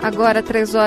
Agora,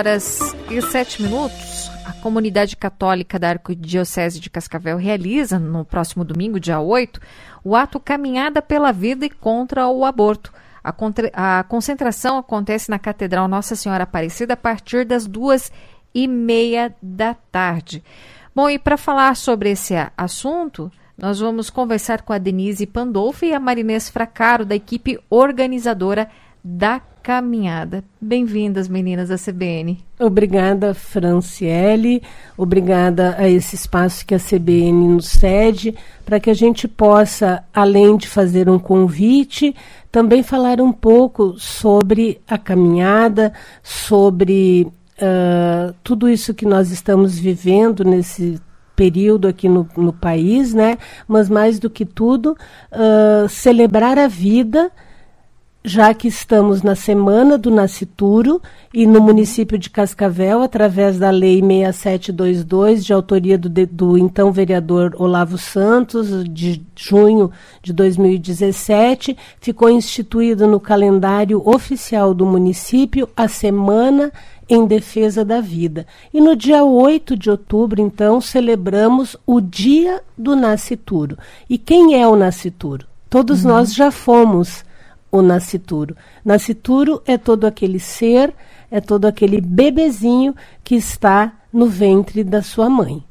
3h07. A comunidade católica da Arquidiocese de Cascavel realiza, no próximo domingo, dia 8, o ato Caminhada pela Vida e contra o Aborto. A concentração acontece na Catedral Nossa Senhora Aparecida a partir das 2h30 da tarde. Bom, e para falar sobre esse assunto, nós vamos conversar com a Denise Pandolfi e a Marinês Fracaro, da equipe organizadora da caminhada. Bem-vindas, meninas da CBN. Obrigada, Franciele. Obrigada a esse espaço que a CBN nos cede, para que a gente possa, além de fazer um convite, também falar um pouco sobre a caminhada, sobre tudo isso que nós estamos vivendo nesse período aqui no país, né? Mas mais do que tudo, celebrar a vida, já que estamos na Semana do Nascituro e no município de Cascavel, através da Lei 6722, de autoria do então vereador Olavo Santos, de junho de 2017, ficou instituída no calendário oficial do município a Semana em Defesa da Vida. E no dia 8 de outubro, então, celebramos o Dia do Nascituro. E quem é o nascituro? Todos nós já fomos o nascituro. Nascituro é todo aquele ser, é todo aquele bebezinho que está no ventre da sua mãe.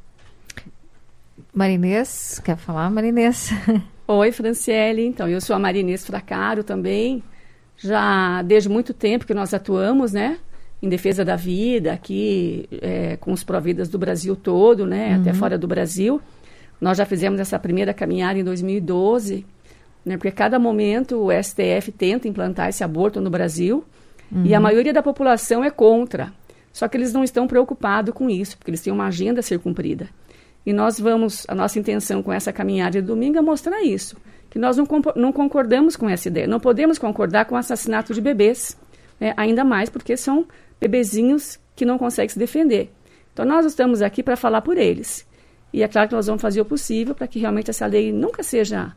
Marinês, quer falar, Marinês? Oi, Franciele. Então, eu sou a Marinês Fracaro também. Já desde muito tempo que nós atuamos, né, em defesa da vida, aqui com os Providas do Brasil todo, né, até fora do Brasil. Nós já fizemos essa primeira caminhada em 2012, né, porque a cada momento o STF tenta implantar esse aborto no Brasil e a maioria da população é contra. Só que eles não estão preocupados com isso, porque eles têm uma agenda a ser cumprida. E a nossa intenção com essa caminhada de domingo é mostrar isso, que nós não concordamos com essa ideia, não podemos concordar com o assassinato de bebês, né, ainda mais porque são bebezinhos que não conseguem se defender. Então nós estamos aqui para falar por eles. E é claro que nós vamos fazer o possível para que realmente essa lei nunca seja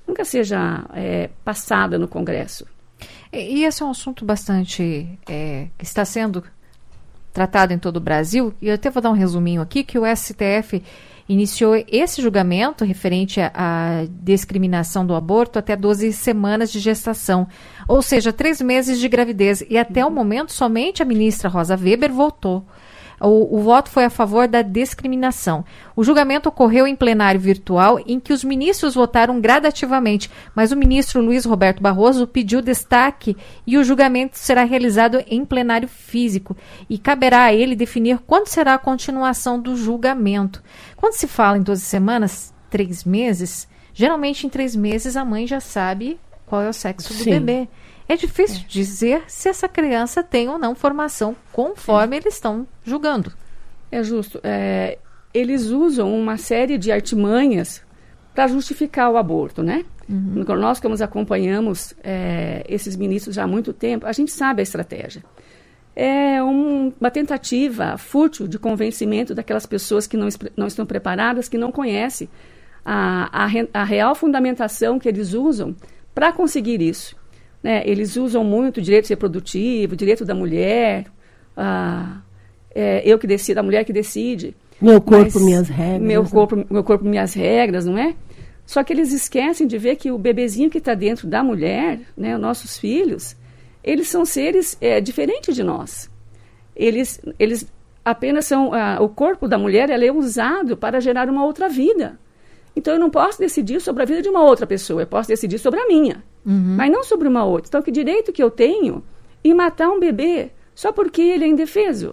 passada no Congresso. E esse é um assunto bastante que está sendo tratado em todo o Brasil. E eu até vou dar um resuminho aqui, que o STF iniciou esse julgamento referente à discriminação do aborto até 12 semanas de gestação, ou seja, 3 meses de gravidez. E até o momento, somente a ministra Rosa Weber votou. O voto foi a favor da discriminação. O julgamento ocorreu em plenário virtual, em que os ministros votaram gradativamente, mas o ministro Luiz Roberto Barroso pediu destaque e o julgamento será realizado em plenário físico. E caberá a ele definir quando será a continuação do julgamento. Quando se fala em 12 semanas, 3 meses, geralmente em 3 meses a mãe já sabe qual é o sexo do bebê. É difícil dizer se essa criança tem ou não formação conforme eles estão julgando. É justo. Eles usam uma série de artimanhas para justificar o aborto, né? Nós, como acompanhamos esses ministros já há muito tempo, a gente sabe a estratégia. É uma tentativa fútil de convencimento daquelas pessoas que não estão preparadas, que não conhecem a real fundamentação que eles usam para conseguir isso. Né, eles usam muito o direito reprodutivo, o direito da mulher, eu que decido, a mulher que decide. Meu corpo, minhas regras. Meu corpo, minhas regras, não é? Só que eles esquecem de ver que o bebezinho que está dentro da mulher, né, os nossos filhos, eles são seres diferentes de nós. Eles apenas são... o corpo da mulher é usado para gerar uma outra vida. Então, eu não posso decidir sobre a vida de uma outra pessoa, eu posso decidir sobre a minha, mas não sobre uma outra. Então, que direito que eu tenho em matar um bebê só porque ele é indefeso?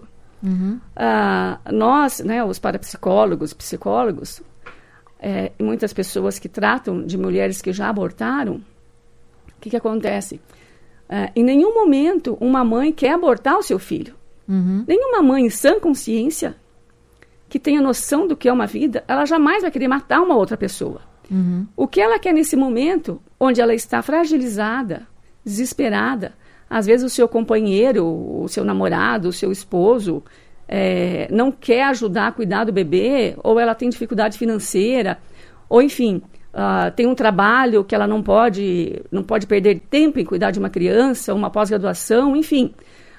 Nós, né, os parapsicólogos, psicólogos, e muitas pessoas que tratam de mulheres que já abortaram, o que acontece? Em nenhum momento uma mãe quer abortar o seu filho. Nenhuma mãe em sã consciência que tenha noção do que é uma vida, ela jamais vai querer matar uma outra pessoa. O que ela quer nesse momento, onde ela está fragilizada, desesperada, às vezes o seu companheiro, o seu namorado, o seu esposo, não quer ajudar a cuidar do bebê, ou ela tem dificuldade financeira, ou enfim, tem um trabalho que ela não pode perder tempo em cuidar de uma criança, uma pós-graduação, enfim.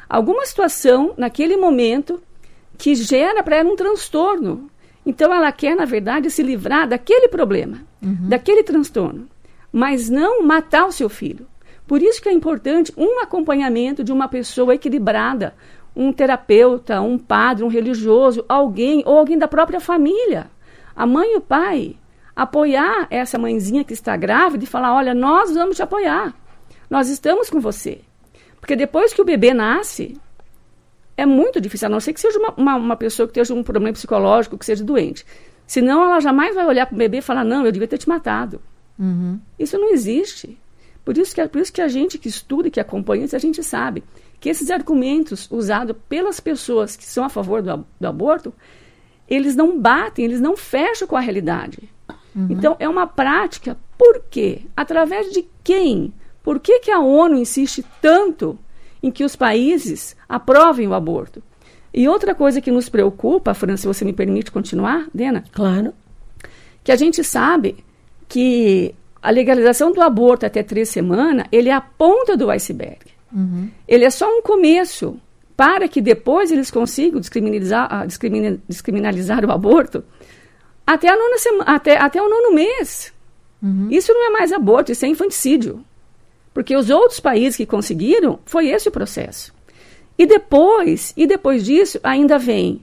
alguma situação naquele momento que gera para ela um transtorno. Então, ela quer, na verdade, se livrar daquele problema, daquele transtorno, mas não matar o seu filho. Por isso que é importante um acompanhamento de uma pessoa equilibrada, um terapeuta, um padre, um religioso, alguém, ou alguém da própria família. A mãe e o pai apoiar essa mãezinha que está grávida e falar, olha, nós vamos te apoiar, nós estamos com você. Porque depois que o bebê nasce, é muito difícil, a não ser que seja uma pessoa que tenha um problema psicológico, que seja doente. Senão, ela jamais vai olhar para o bebê e falar, não, eu devia ter te matado. Isso não existe. Por isso que a gente que estuda e que acompanha isso, a gente sabe que esses argumentos usados pelas pessoas que são a favor do aborto, eles não batem, eles não fecham com a realidade. Então, é uma prática, por quê? Através de quem? Por que a ONU insiste tanto em que os países aprovem o aborto? E outra coisa que nos preocupa, Fran, se você me permite continuar, Dena? Claro. Que a gente sabe que a legalização do aborto até 3 semanas, ele é a ponta do iceberg. Ele é só um começo para que depois eles consigam descriminalizar o aborto até a 9ª até o 9º mês. Isso não é mais aborto, isso é infanticídio. Porque os outros países que conseguiram, foi esse o processo. E depois disso, ainda vem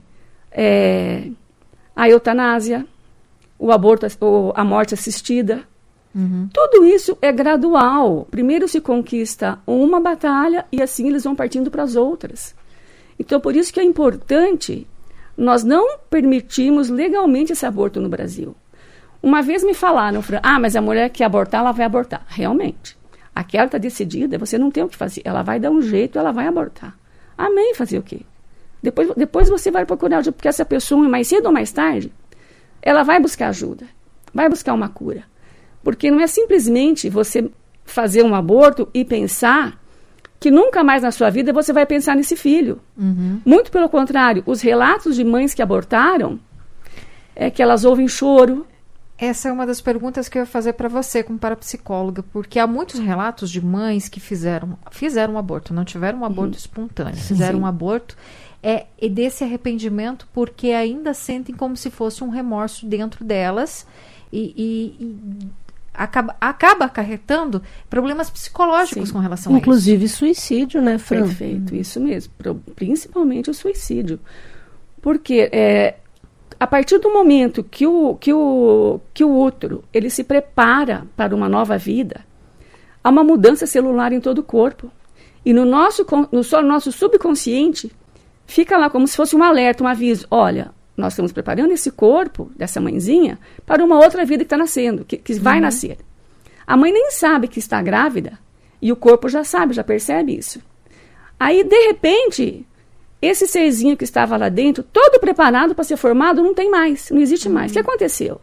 a eutanásia, o aborto, a morte assistida. Tudo isso é gradual. Primeiro se conquista uma batalha e assim eles vão partindo para as outras. Então, por isso que é importante nós não permitirmos legalmente esse aborto no Brasil. Uma vez me falaram, mas a mulher que abortar, ela vai abortar. Realmente. Aquela está decidida, você não tem o que fazer. Ela vai dar um jeito, ela vai abortar. Amém, fazer o quê? Depois você vai procurar ajuda, porque essa pessoa, mais cedo ou mais tarde, ela vai buscar ajuda, vai buscar uma cura. Porque não é simplesmente você fazer um aborto e pensar que nunca mais na sua vida você vai pensar nesse filho. Muito pelo contrário, os relatos de mães que abortaram é que elas ouvem choro. Essa é uma das perguntas que eu ia fazer para você, como parapsicóloga, porque há muitos relatos de mães que fizeram um aborto, não tiveram um aborto espontâneo, fizeram um aborto e desse arrependimento porque ainda sentem como se fosse um remorso dentro delas e acaba acarretando problemas psicológicos com relação a isso. Inclusive suicídio, né, Fran? Perfeito, isso mesmo. Principalmente o suicídio. Porque a partir do momento que o útero ele se prepara para uma nova vida, há uma mudança celular em todo o corpo. E no nosso subconsciente fica lá como se fosse um alerta, um aviso. Olha, nós estamos preparando esse corpo dessa mãezinha para uma outra vida que está nascendo, que vai nascer. A mãe nem sabe que está grávida e o corpo já sabe, já percebe isso. Aí, de repente, esse serzinho que estava lá dentro, todo preparado para ser formado, não tem mais, não existe mais. O que aconteceu?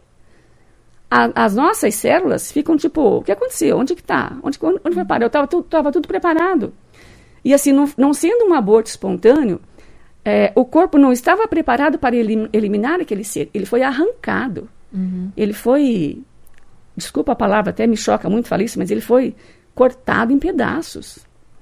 As nossas células ficam tipo, o que aconteceu? Onde que está? Onde foi parar? Eu estava tudo preparado. E assim, não sendo um aborto espontâneo, o corpo não estava preparado para eliminar aquele ser. Ele foi arrancado. Ele foi, desculpa a palavra, até me choca muito falar isso, mas ele foi cortado em pedaços.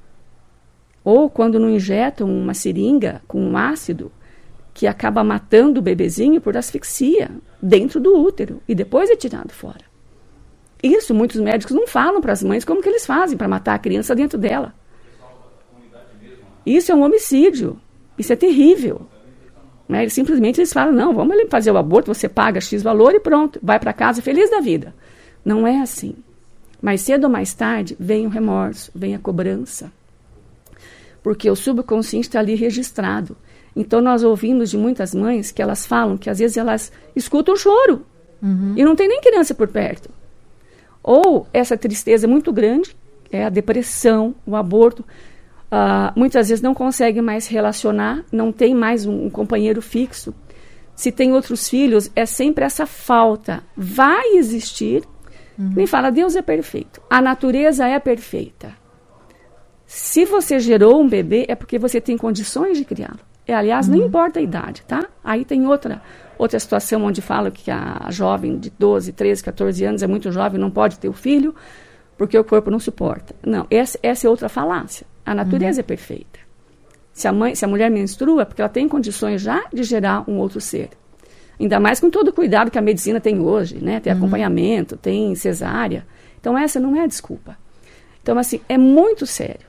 Ou quando não injetam uma seringa com um ácido que acaba matando o bebezinho por asfixia dentro do útero e depois é tirado fora. Isso muitos médicos não falam para as mães como que eles fazem para matar a criança dentro dela. Isso é um homicídio. Isso é terrível. Né? Eles falam, não, vamos fazer o aborto, você paga X valor e pronto, vai para casa feliz da vida. Não é assim. Mais cedo ou mais tarde, vem o remorso, vem a cobrança. Porque o subconsciente está ali registrado. Então, nós ouvimos de muitas mães que elas falam que às vezes elas escutam choro. E não tem nem criança por perto. Ou essa tristeza muito grande, a depressão, o aborto. Muitas vezes não consegue mais se relacionar, não tem mais um companheiro fixo. Se tem outros filhos, é sempre essa falta. Vai existir. Nem fala, Deus é perfeito. A natureza é perfeita. Se você gerou um bebê, é porque você tem condições de criá-lo. Aliás, não importa a idade, tá? Aí tem outra situação onde fala que a jovem de 12, 13, 14 anos é muito jovem, não pode ter o filho, porque o corpo não suporta. Não, essa é outra falácia. A natureza é perfeita. Se a mulher menstrua, porque ela tem condições já de gerar um outro ser. Ainda mais com todo o cuidado que a medicina tem hoje, né? Tem acompanhamento, tem cesárea. Então, essa não é a desculpa. Então, assim, é muito sério.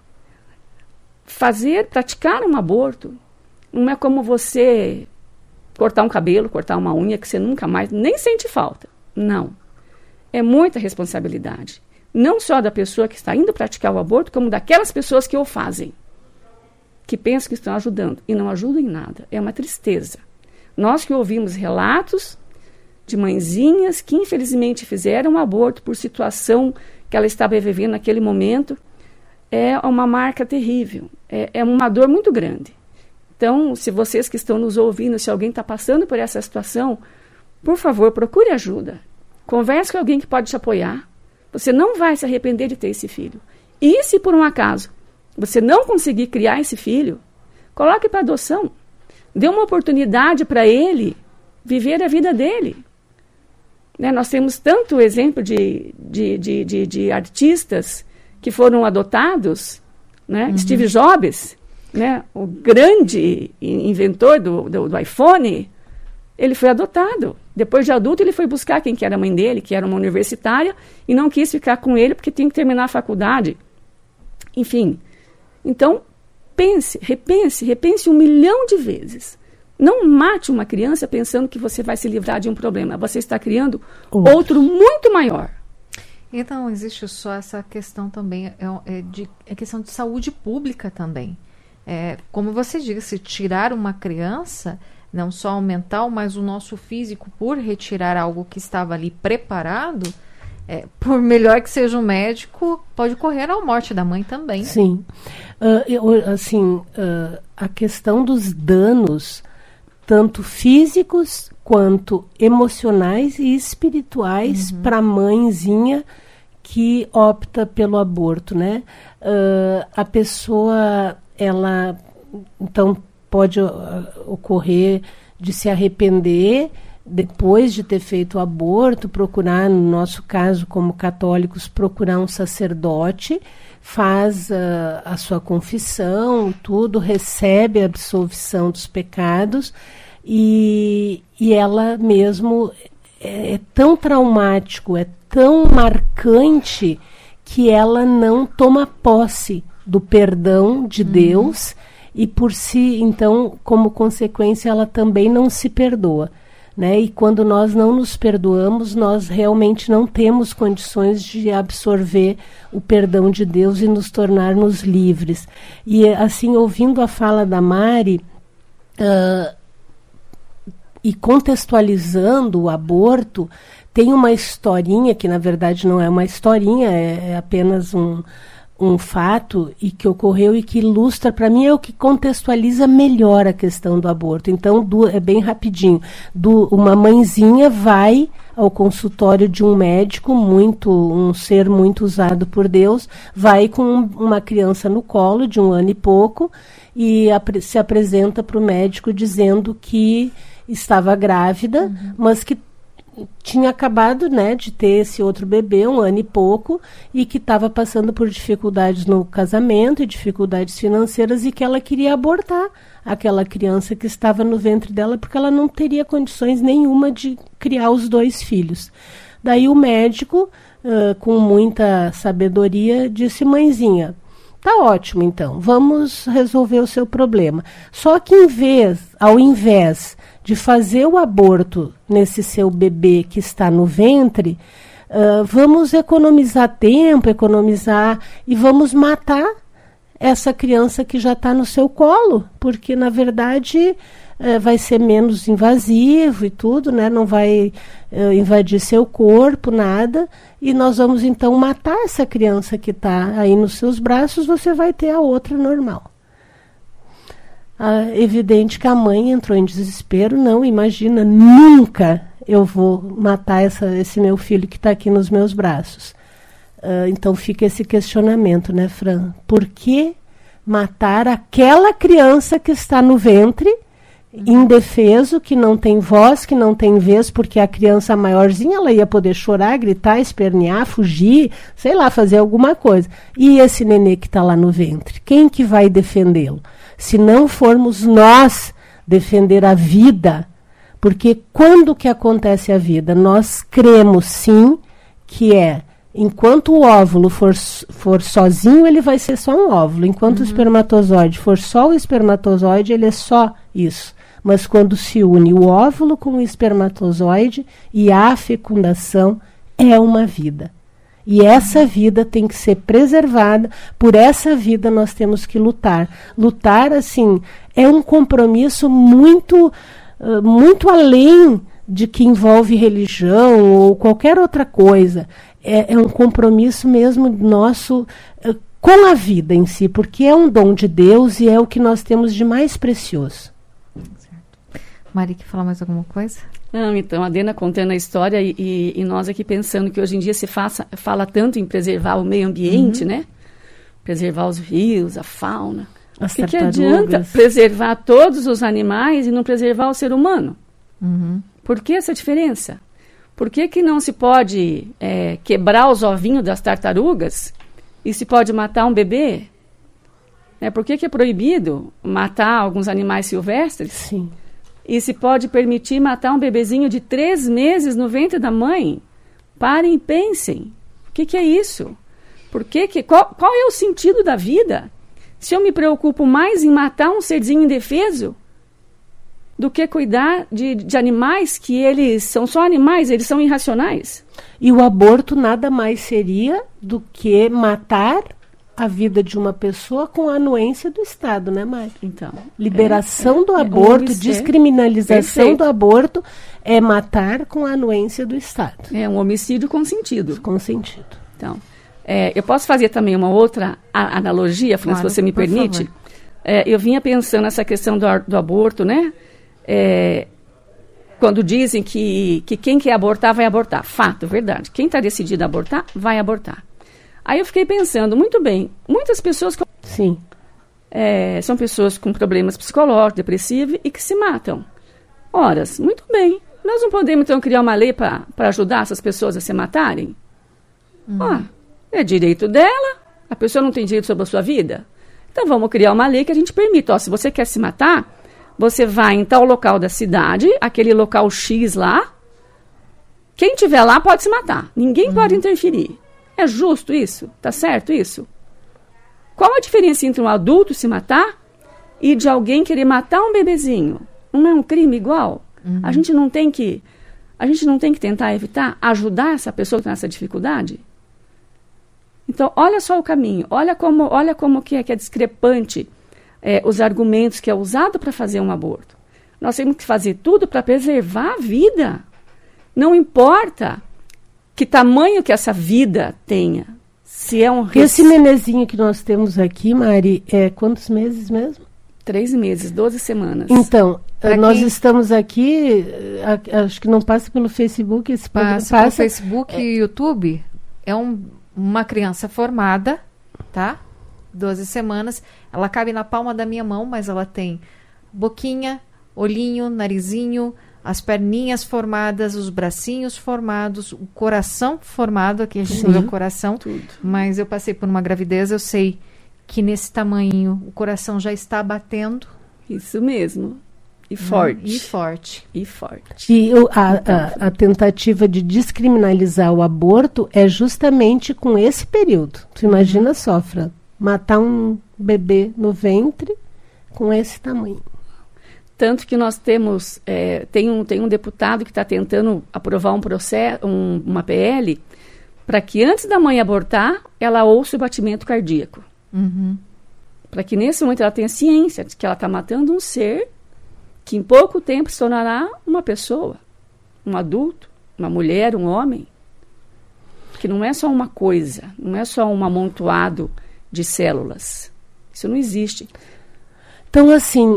Praticar um aborto, não é como você cortar um cabelo, cortar uma unha, que você nunca mais, nem sente falta. Não. É muita responsabilidade. Não só da pessoa que está indo praticar o aborto, como daquelas pessoas que o fazem. Que pensam que estão ajudando e não ajudam em nada. É uma tristeza. Nós que ouvimos relatos de mãezinhas que infelizmente fizeram um aborto por situação que ela estava vivendo naquele momento, é uma marca terrível. É uma dor muito grande. Então, se vocês que estão nos ouvindo, se alguém está passando por essa situação, por favor, procure ajuda. Converse com alguém que pode te apoiar. Você não vai se arrepender de ter esse filho. E se por um acaso você não conseguir criar esse filho, coloque para adoção. Dê uma oportunidade para ele viver a vida dele. Né? Nós temos tanto exemplo de artistas que foram adotados, né? Steve Jobs, né? O grande inventor do iPhone, ele foi adotado. Depois de adulto, ele foi buscar quem que era a mãe dele, que era uma universitária, e não quis ficar com ele porque tinha que terminar a faculdade. Enfim, então, repense 1 milhão de vezes. Não mate uma criança pensando que você vai se livrar de um problema. Você está criando outro muito maior. Então, existe só essa questão também, é questão de saúde pública também. Como você disse, tirar uma criança, não só o mental, mas o nosso físico, por retirar algo que estava ali preparado, por melhor que seja o médico, pode correr à morte da mãe também. Sim. A questão dos danos, tanto físicos quanto emocionais e espirituais para a mãezinha que opta pelo aborto, né? A pessoa, ela, então, pode ocorrer de se arrepender depois de ter feito o aborto, procurar, no nosso caso, como católicos, procurar um sacerdote, faz a sua confissão, tudo, recebe a absolvição dos pecados e ela mesmo é tão traumático, é tão marcante que ela não toma posse do perdão de Deus e por si, então, como consequência, ela também não se perdoa. Né? E quando nós não nos perdoamos, nós realmente não temos condições de absorver o perdão de Deus e nos tornarmos livres. E assim, ouvindo a fala da Mari, e contextualizando o aborto, tem uma historinha, que na verdade não é uma historinha, é apenas um fato e que ocorreu e que ilustra, para mim, é o que contextualiza melhor a questão do aborto. Então, é bem rapidinho. Uma mãezinha vai ao consultório de um médico, um ser muito usado por Deus, vai com uma criança no colo de 1 ano e pouco e se apresenta para o médico dizendo que estava grávida, mas que tinha acabado, né, de ter esse outro bebê, 1 ano e pouco, e que estava passando por dificuldades no casamento e dificuldades financeiras e que ela queria abortar aquela criança que estava no ventre dela porque ela não teria condições nenhuma de criar os 2 filhos. Daí o médico, com muita sabedoria, disse: mãezinha, tá ótimo então, vamos resolver o seu problema. Só que ao invés de fazer o aborto nesse seu bebê que está no ventre, vamos economizar tempo, e vamos matar essa criança que já está no seu colo, porque na verdade vai ser menos invasivo e tudo, né? Não vai invadir seu corpo, nada, e nós vamos então matar essa criança que está aí nos seus braços, você vai ter a outra normal. Evidente que a mãe entrou em desespero. Não, imagina, nunca eu vou matar esse meu filho que está aqui nos meus braços. Então fica esse questionamento, né, Fran? Por que matar aquela criança que está no ventre, indefeso, que não tem voz, que não tem vez, porque a criança maiorzinha ela ia poder chorar, gritar, espernear, fugir, sei lá, fazer alguma coisa. E esse nenê que está lá no ventre, quem que vai defendê-lo? se não formos nós defender a vida, porque quando que acontece a vida? Nós cremos sim que enquanto o óvulo for sozinho, ele vai ser só um óvulo. Enquanto o espermatozoide for só o espermatozoide, ele é só isso. Mas quando se une o óvulo com o espermatozoide e há fecundação, é uma vida. E essa vida tem que ser preservada. Por essa vida nós temos que lutar. Lutar, assim, é um compromisso muito além de que envolve religião ou qualquer outra coisa. É um compromisso mesmo nosso com a vida em si, porque é um dom de Deus e é o que nós temos de mais precioso. Certo. Mari, quer falar mais alguma coisa? Não, então, a Dena contando a história e nós aqui pensando que hoje em dia se fala tanto em preservar o meio ambiente, né? Preservar os rios, a fauna. O que adianta preservar todos os animais e não preservar o ser humano? Por que essa diferença? Por que não se pode quebrar os ovinhos das tartarugas e se pode matar um bebê? Por que é proibido matar alguns animais silvestres? Sim. E se pode permitir matar um bebezinho de 3 meses no ventre da mãe? Parem e pensem. O que é isso? Qual é o sentido da vida? Se eu me preocupo mais em matar um serzinho indefeso do que cuidar de animais que eles são só animais, eles são irracionais. E o aborto nada mais seria do que matar a vida de uma pessoa com a anuência do Estado, né, Mari? Então, liberação do aborto, descriminalização do aborto é matar com a anuência do Estado. É um homicídio consentido. Consentido. Então, eu posso fazer também uma outra analogia, Fran, se você me permite? Eu vinha pensando nessa questão do aborto, né? Quando dizem que quem quer abortar, vai abortar. Fato, verdade. Quem está decidido a abortar, vai abortar. Aí eu fiquei pensando, muito bem, muitas pessoas... Sim. São pessoas com problemas psicológicos, depressivos e que se matam. Ora, muito bem. Nós não podemos, então, criar uma lei para ajudar essas pessoas a se matarem? É direito dela. A pessoa não tem direito sobre a sua vida. Então, vamos criar uma lei que a gente permita. Se você quer se matar, você vai em tal local da cidade, aquele local X lá. Quem estiver lá pode se matar. Ninguém pode interferir. É justo isso? Tá certo isso? Qual a diferença entre um adulto se matar e de alguém querer matar um bebezinho? Não é um crime igual? A gente não tem que tentar evitar, ajudar essa pessoa que tem essa dificuldade? Então, olha só o caminho. Olha como que é discrepante os argumentos que é usado para fazer um aborto. Nós temos que fazer tudo para preservar a vida. Não importa que tamanho que essa vida tenha. Se é um Esse nenenzinho que nós temos aqui, Mari, quantos meses mesmo? 3 meses, 12 semanas. Então, nós estamos aqui, acho que não passa pelo Facebook. Passa pelo Facebook e YouTube. É uma criança formada, tá? 12 semanas. Ela cabe na palma da minha mão, mas ela tem boquinha, olhinho, narizinho, as perninhas formadas, os bracinhos formados, o coração formado, aqui a gente não vê o coração, tudo. Mas eu passei por uma gravidez, eu sei que nesse tamanho o coração já está batendo. Isso mesmo. E forte. E forte. E a tentativa de descriminalizar o aborto é justamente com esse período. Tu imagina só, Fran, matar um bebê no ventre com esse tamanho. Tanto que nós temos, tem um deputado que está tentando aprovar uma PL para que antes da mãe abortar, ela ouça o batimento cardíaco. Para que nesse momento ela tenha ciência de que ela está matando um ser que em pouco tempo se tornará uma pessoa, um adulto, uma mulher, um homem. Que não é só uma coisa, não é só um amontoado de células. Isso não existe. Então, assim...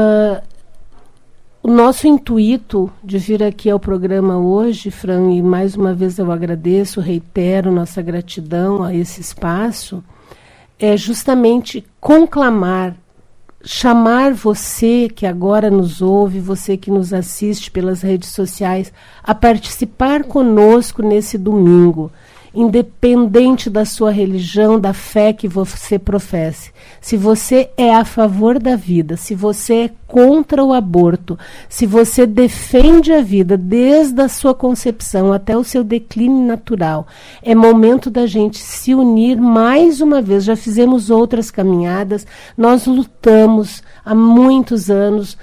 O nosso intuito de vir aqui ao programa hoje, Fran, e mais uma vez eu agradeço, reitero nossa gratidão a esse espaço, é justamente conclamar, chamar você que agora nos ouve, você que nos assiste pelas redes sociais, a participar conosco nesse domingo. independente da sua religião, da fé que você professe. Se você é a favor da vida, se você é contra o aborto, se você defende a vida desde a sua concepção até o seu declínio natural, é momento da gente se unir mais uma vez. Já fizemos outras caminhadas, nós lutamos há muitos anos,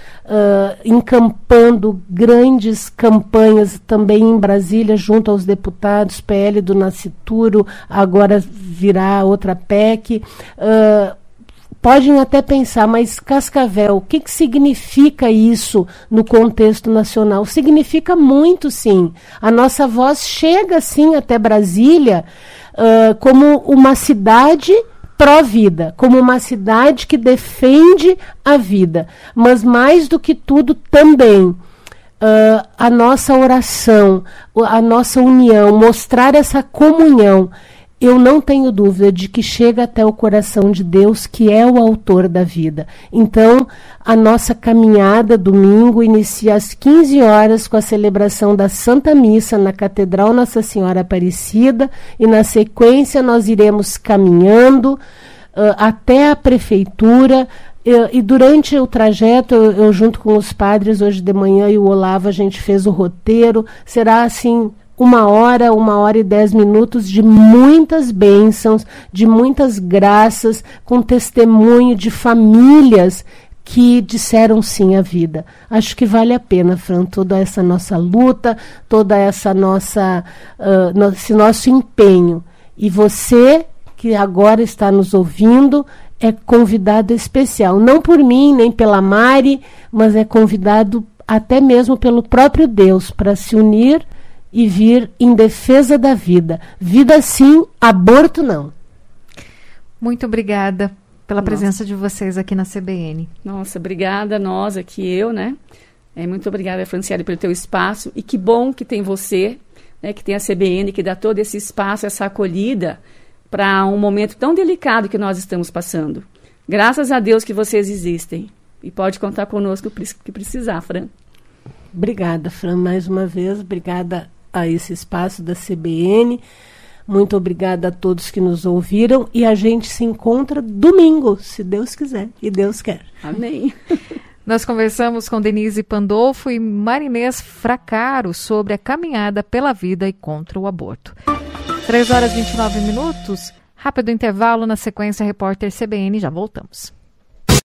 encampando grandes campanhas também em Brasília, junto aos deputados, PL do Nascituro, agora virá outra PEC. Podem até pensar, mas Cascavel, o que significa isso no contexto nacional? Significa muito, sim. A nossa voz chega, sim, até Brasília como uma cidade pró-vida, como uma cidade que defende a vida. Mas, mais do que tudo, também a nossa oração, a nossa união, mostrar essa comunhão. Eu não tenho dúvida de que chega até o coração de Deus, que é o autor da vida. Então, a nossa caminhada domingo inicia às 15 horas com a celebração da Santa Missa na Catedral Nossa Senhora Aparecida, e na sequência nós iremos caminhando até a Prefeitura, e durante o trajeto, eu junto com os padres, hoje de manhã, e o Olavo, a gente fez o roteiro. Será assim 1 hora e 10 minutos de muitas bênçãos, de muitas graças, com testemunho de famílias que disseram sim à vida. Acho que vale a pena, Fran, toda essa nossa luta, toda essa esse nosso empenho. E você, que agora está nos ouvindo, é convidado especial, não por mim, nem pela Mari, mas é convidado até mesmo pelo próprio Deus para se unir e vir em defesa da vida. Vida sim, aborto não. Muito obrigada pela presença de vocês aqui na CBN. Nossa, obrigada, nós aqui, eu, né? Muito obrigada, Franciele, pelo teu espaço. E que bom que tem você, né, que tem a CBN, que dá todo esse espaço, essa acolhida para um momento tão delicado que nós estamos passando. Graças a Deus que vocês existem. E pode contar conosco que precisar, Fran. Obrigada, Fran, mais uma vez. Obrigada a esse espaço da CBN. Muito obrigada a todos que nos ouviram. E a gente se encontra domingo, se Deus quiser. E Deus quer. Amém. Nós conversamos com Denise Pandolfo e Marinês Fracaro sobre a caminhada pela vida e contra o aborto. 3 horas e 29 minutos. Rápido intervalo, na sequência, repórter CBN. Já voltamos.